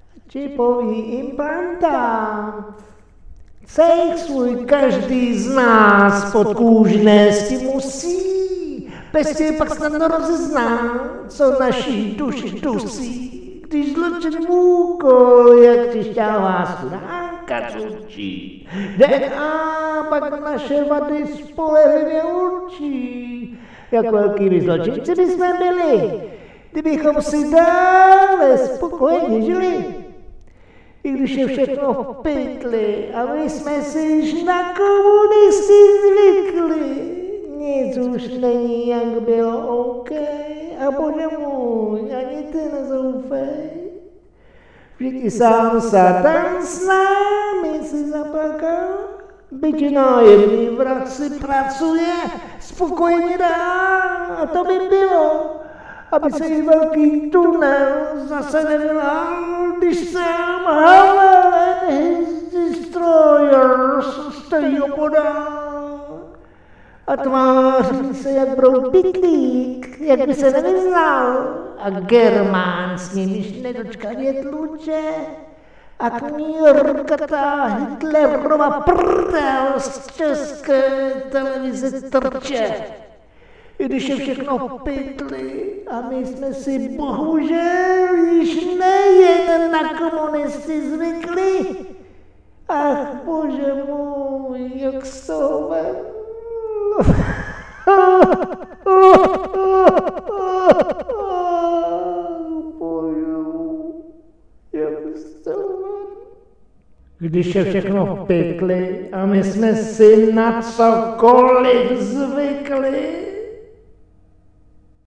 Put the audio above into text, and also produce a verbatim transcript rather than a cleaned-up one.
čipový implantát. Cejch svůj každý z nás pod kůži nést musí, bez tě pak snadno rozezná, co naší duši dusí. Když zločin úkol, jak čišťává studánka cučí, D N A pak naše vady spolehlivě určí. Jak velkými zločinci bychom byli, kdybychom si dále spokojeně žili. I když je všechno v pytli a my jsme si již na komunisty zvykli. Nic už není, jak bylo OK. A bože můj, ani ty nezoufej. Vždyť i sám Satan s námi si zaplakal. Byť nájemný vrah si pracuje, spokojeně dál. A to by bylo, aby se jí velký tunel zase nevylál, když sám Helen his destroyers stojí opodál. A tváří se jak broud pitlík, jak by se nevyznal. A Germán s nimiž nedočkavě tluče. A knírkatá Hitlerova prdel z české televize trče. I když je všechno v pytli a my jsme si bohužel již nejen na komunisty zvykli. Ach bože můj, jak z toho ven. Když je všechno v pytli a my jsme si na cokoliv zvykli,